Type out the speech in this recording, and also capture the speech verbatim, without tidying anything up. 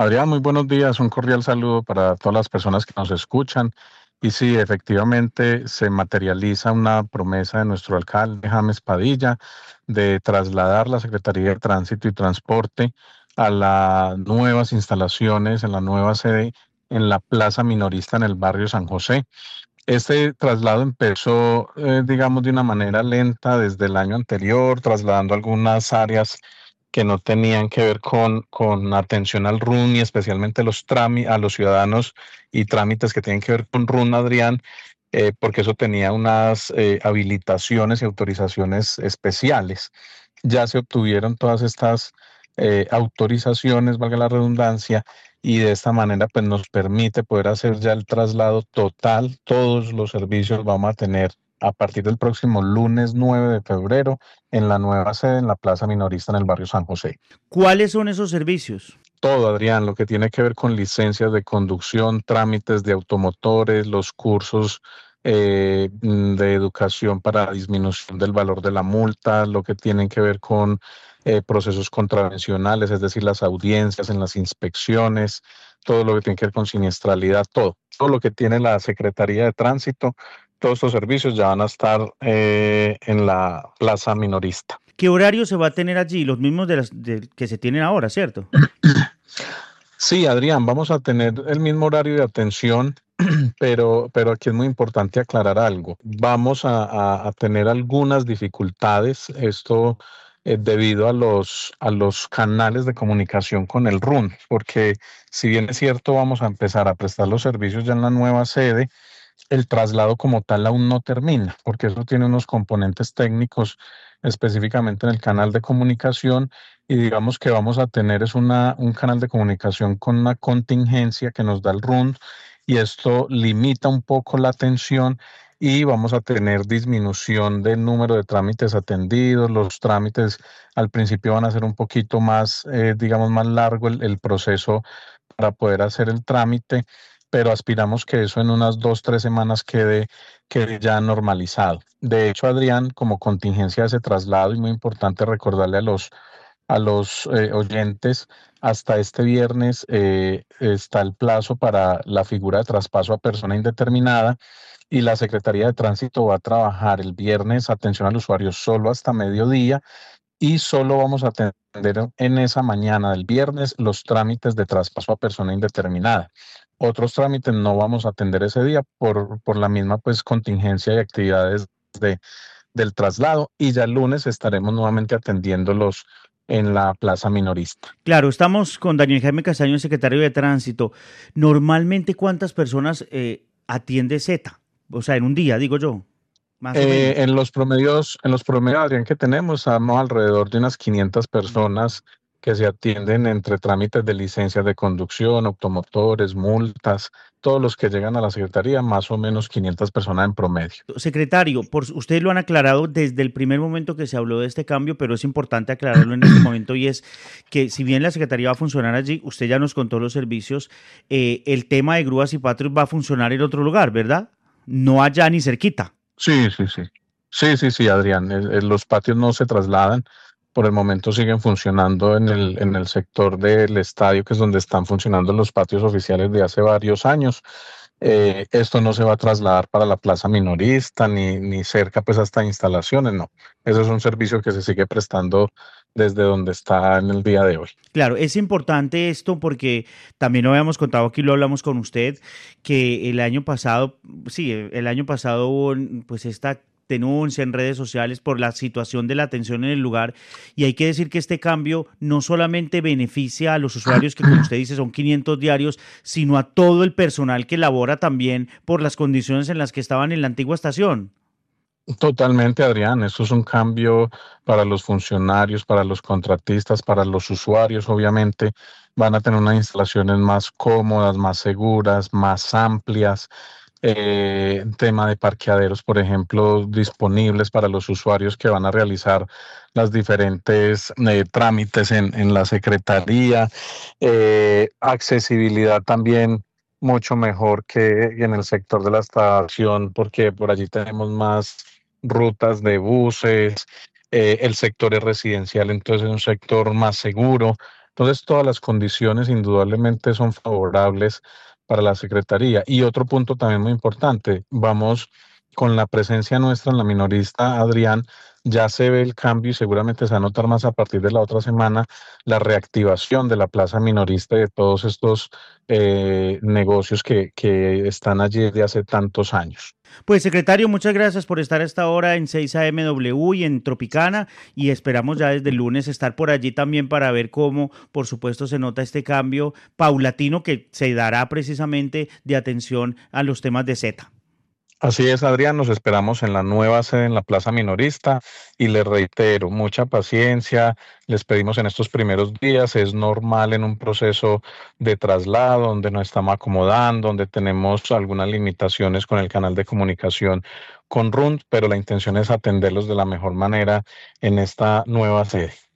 Adrián, muy buenos días. Un cordial saludo para todas las personas que nos escuchan. Y sí, efectivamente se materializa una promesa de nuestro alcalde James Padilla de trasladar la Secretaría de Tránsito y Transporte a las nuevas instalaciones, en la nueva sede en la Plaza Minorista en el barrio San José. Este traslado empezó, eh, digamos, de una manera lenta desde el año anterior, trasladando algunas áreas que no tenían que ver con, con atención al R U N y especialmente los trámites a los ciudadanos y trámites que tienen que ver con R U N, Adrián, eh, porque eso tenía unas eh, habilitaciones y autorizaciones especiales. Ya se obtuvieron todas estas eh, autorizaciones, valga la redundancia, y de esta manera pues nos permite poder hacer ya el traslado total. Todos los servicios vamos a tener a partir del próximo lunes nueve de febrero en la nueva sede en la Plaza Minorista en el barrio San José. ¿Cuáles son esos servicios? Todo, Adrián, lo que tiene que ver con licencias de conducción, trámites de automotores, los cursos eh, mm, de educación para disminución del valor de la multa, lo que tienen que ver con eh, procesos contravencionales, es decir, las audiencias en las inspecciones, todo lo que tiene que ver con siniestralidad, todo, todo lo que tiene la Secretaría de Tránsito, todos estos servicios ya van a estar eh, en la plaza minorista. ¿Qué horario se va a tener allí? Los mismos de las de, que se tienen ahora, ¿cierto? Sí, Adrián, vamos a tener el mismo horario de atención, pero, pero aquí es muy importante aclarar algo. Vamos a, a- a tener algunas dificultades, esto eh, debido a los, a los canales de comunicación con el R U N, porque si bien es cierto, vamos a empezar a prestar los servicios ya en la nueva sede, el traslado como tal aún no termina, porque eso tiene unos componentes técnicos específicamente en el canal de comunicación y digamos que vamos a tener es una, un canal de comunicación con una contingencia que nos da el R U N y esto limita un poco la atención y vamos a tener disminución del número de trámites atendidos. Los trámites al principio van a ser un poquito más, eh, digamos, más largo el, el proceso para poder hacer el trámite, pero aspiramos que eso en unas dos, tres semanas quede, quede ya normalizado. De hecho, Adrián, como contingencia de ese traslado, y muy importante recordarle a los, a los eh, oyentes, hasta este viernes eh, está el plazo para la figura de traspaso a persona indeterminada y la Secretaría de Tránsito va a trabajar el viernes atención al usuario solo hasta mediodía y solo vamos a atender en esa mañana del viernes los trámites de traspaso a persona indeterminada. Otros trámites no vamos a atender ese día por, por la misma pues contingencia y actividades de, del traslado y ya el lunes estaremos nuevamente atendiéndolos en la plaza minorista. Claro, estamos con Daniel Jaime Castaño, secretario de Tránsito. Normalmente, ¿cuántas personas eh, atiende Z? O sea, en un día, digo yo, más o Eh, menos. en los promedios, en los promedios, Adrián, que tenemos, estamos alrededor de unas quinientas personas que se atienden entre trámites de licencias de conducción, automotores, multas, todos los que llegan a la Secretaría, más o menos quinientas personas en promedio. Secretario, por, ustedes lo han aclarado desde el primer momento que se habló de este cambio, pero es importante aclararlo en este momento y es que si bien la Secretaría va a funcionar allí, usted ya nos contó los servicios, eh, el tema de grúas y patrios va a funcionar en otro lugar, ¿verdad? No allá ni cerquita. Sí, sí, sí. Sí, sí, sí, Adrián. el- el- los patios no se trasladan. Por el momento siguen funcionando en el, en el sector del estadio, que es donde están funcionando los patios oficiales de hace varios años. Eh, esto no se va a trasladar para la plaza minorista ni, ni cerca pues hasta instalaciones, no. Eso es un servicio que se sigue prestando desde donde está en el día de hoy. Claro, es importante esto porque también lo habíamos contado aquí, lo hablamos con usted, que el año pasado, sí, el año pasado hubo pues esta denuncia en redes sociales por la situación de la atención en el lugar y hay que decir que este cambio no solamente beneficia a los usuarios que como usted dice son quinientos diarios, sino a todo el personal que labora también por las condiciones en las que estaban en la antigua estación. Totalmente, Adrián. Esto es un cambio para los funcionarios, para los contratistas, para los usuarios, obviamente. Van a tener unas instalaciones más cómodas, más seguras, más amplias. Eh, tema de parqueaderos, por ejemplo, disponibles para los usuarios que van a realizar las diferentes eh, trámites en, en la Secretaría. Eh, accesibilidad también mucho mejor que en el sector de la estación, porque por allí tenemos más rutas de buses, eh, el sector es residencial, entonces es un sector más seguro. Entonces, todas las condiciones indudablemente son favorables para la Secretaría. Y otro punto también muy importante, vamos con la presencia nuestra en la minorista, Adrián, ya se ve el cambio y seguramente se va a notar más a partir de la otra semana la reactivación de la plaza minorista y de todos estos eh, negocios que, que están allí desde hace tantos años. Pues secretario, muchas gracias por estar a esta hora en seis A M W y en Tropicana y esperamos ya desde el lunes estar por allí también para ver cómo, por supuesto, se nota este cambio paulatino que se dará precisamente de atención a los temas de Z. Así es, Adrián, nos esperamos en la nueva sede en la Plaza Minorista y les reitero, mucha paciencia, les pedimos en estos primeros días, es normal en un proceso de traslado donde nos estamos acomodando, donde tenemos algunas limitaciones con el canal de comunicación con R U N, pero la intención es atenderlos de la mejor manera en esta nueva sede.